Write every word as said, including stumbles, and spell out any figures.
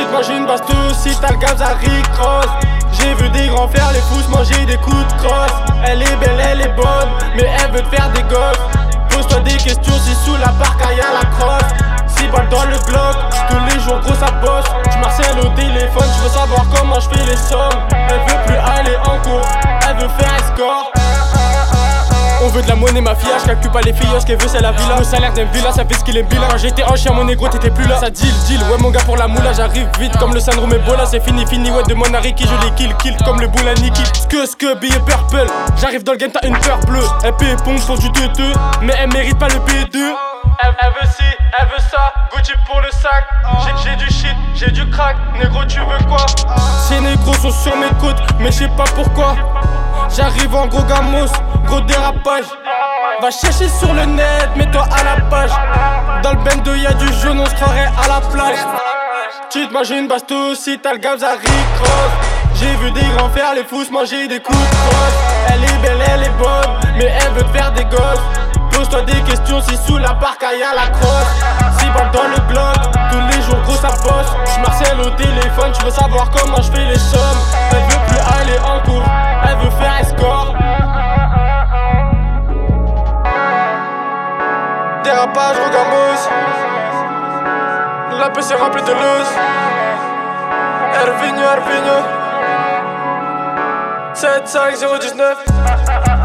T'imagines bastos si t'as le gaz à Rick Ross. J'ai vu des grands faire les fous manger des coups de crosse. Elle est belle, elle est bonne, mais elle veut te faire des gosses. Pose-toi des questions si sous la barque y'a la crosse. Six balles dans le bloc, tous les jours gros ça bosse. J'marcelle au téléphone, j'veux savoir comment j'fais les sommes. Elle veut plus aller en cours, elle veut faire escort. On veut de la monnaie mafia, j'calcule pas les filles, ce qu'elle veut c'est la villa. Le salaire d'un villa, ça fait ce qu'il est bilan. Quand j'étais en chien, mon négro t'étais plus là. Ça deal, deal, ouais mon gars pour la moula. J'arrive vite comme le syndrome Ebola. C'est fini, fini, ouais de mon Ariki. Je les kill, kill comme le boule à Niki. Ske, ske, billet purple. J'arrive dans le game, t'as une peur bleue. Elle paye pompe pour du deux deux, mais elle mérite pas le P deux. Elle, elle veut ci, elle veut ça, Gucci pour le sac. J'ai du shit, j'ai du crack, négro tu veux quoi? Ces négros sont sur mes côtes, mais je sais pas pourquoi. J'arrive en gros gamos, gros dérapage. Va chercher sur le net, mets-toi à la page. Dans le bendo y'a du jaune, on se croirait à la plage. Tu t'imagines bastos si t'as le gaz à Rick Ross. J'ai vu des grands faire les fous manger des coups de crosse. Elle est belle, elle est bonne, mais elle veut te faire des gosses. Pose-toi des questions si sous la barque y'a la crosse. Six balles dans le bloc, tous les jours gros ça bosse. J'marcelle au téléphone, tu veux savoir comment j'fais les sommes. Elle veut plus aller en cours, elle veut faire escort. Dérapage, rogamos. La P C remplie de loose. Hervinho, Hervinho. sept cinq zéro dix-neuf.